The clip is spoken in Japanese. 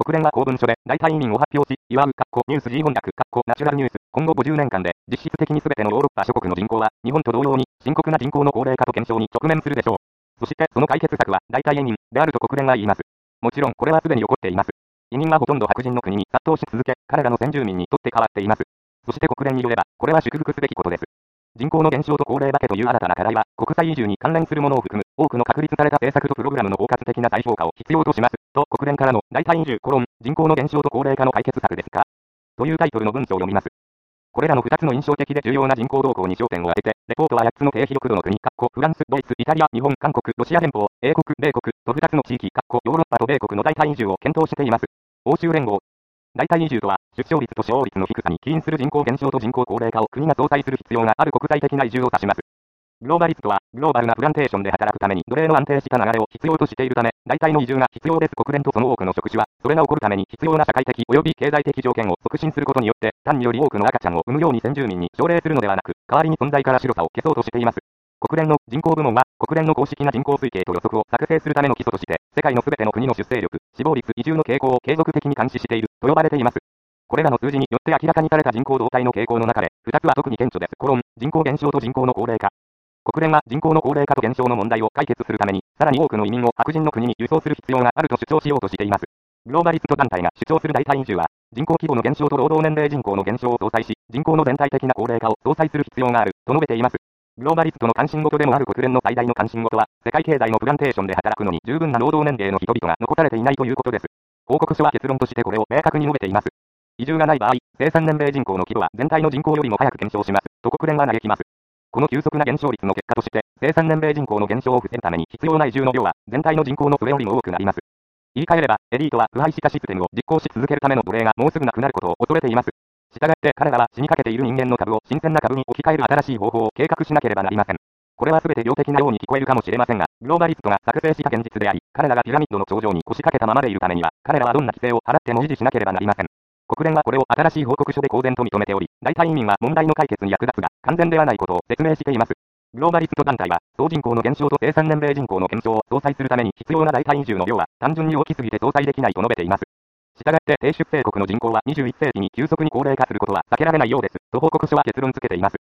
国連は公文書で代替移民を発表し、祝う、ニュース G 翻訳、ナチュラルニュース、今後50年間で、実質的に全てのヨーロッパ諸国の人口は、日本と同様に、深刻な人口の高齢化と減少に直面するでしょう。そして、その解決策は、代替移民、であると国連は言います。もちろん、これはすでに起こっています。移民はほとんど白人の国に殺到し続け、彼らの先住民にとって変わっています。そして国連によれば、これは祝福すべきことです。人口の減少と高齢化けという新たな課題は、国際移住に関連するものを含む、多くの確立された政策とプログラムの包括的な再評価を必要とします。と、国連からの代替移住、人口の減少と高齢化の解決策ですかというタイトルの文章を読みます。これらの2つの印象的で重要な人口動向に焦点を当てて、レポートは8つの低被力度の国、フランス、ドイツ、イタリア、日本、韓国、ロシア連邦、英国、米国、と2つの地域、ヨーロッパと米国の代替移住を検討しています。欧州連合。代替移住とは、出生率と死亡率の低さに起因する人口減少と人口高齢化を国が相殺する必要がある国際的な移住を指します。グローバリストは、グローバルなプランテーションで働くために奴隷の安定した流れを必要としているため、代替の移住が必要です。国連とその多くの職種は、それが起こるために必要な社会的及び経済的条件を促進することによって、単により多くの赤ちゃんを産むように先住民に奨励するのではなく、代わりに存在から白さを消そうとしています。国連の人口部門は、国連の公式な人口推計と予測を作成するための基礎として、世界のすべての国の出生力、死亡率、移住の傾向を継続的に監視している、と呼ばれています。これらの数字によって明らかにされた人口動態の傾向の中で、2つは特に顕著です。人口減少と人口の高齢化。国連は人口の高齢化と減少の問題を解決するために、さらに多くの移民を白人の国に輸送する必要があると主張しようとしています。グローバリスト団体が主張する代替移住は、人口規模の減少と労働年齢人口の減少を相殺し、人口の全体的な高齢化を相殺する必要がある、と述べています。グローバリストの関心事でもある国連の最大の関心事は、世界経済のプランテーションで働くのに十分な労働年齢の人々が残されていないということです。報告書は結論としてこれを明確に述べています。移住がない場合、生産年齢人口の規模は全体の人口よりも早く減少します、と国連は嘆きます。この急速な減少率の結果として、生産年齢人口の減少を防ぐために必要な移住の量は、全体の人口のそれよりも多くなります。言い換えれば、エリートは腐敗したシステムを実行し続けるための奴隷がもうすぐなくなることを恐れています。したがって彼らは死にかけている人間の株を新鮮な株に置き換える新しい方法を計画しなければなりません。これは全て病的なように聞こえるかもしれませんが、グローバリストが作成した現実であり、彼らがピラミッドの頂上に腰掛けたままでいるためには、彼らはどんな規制を払っても維持しなければなりません。国連はこれを新しい報告書で公然と認めており、代替移民は問題の解決に役立つが、完全ではないことを説明しています。グローバリスト団体は、総人口の減少と生産年齢人口の減少を相殺するために必要な代替移住の量は、単純に大きすぎて相殺できないと述べています。したがって低出生国の人口は21世紀に急速に高齢化することは避けられないようです、と報告書は結論付けています。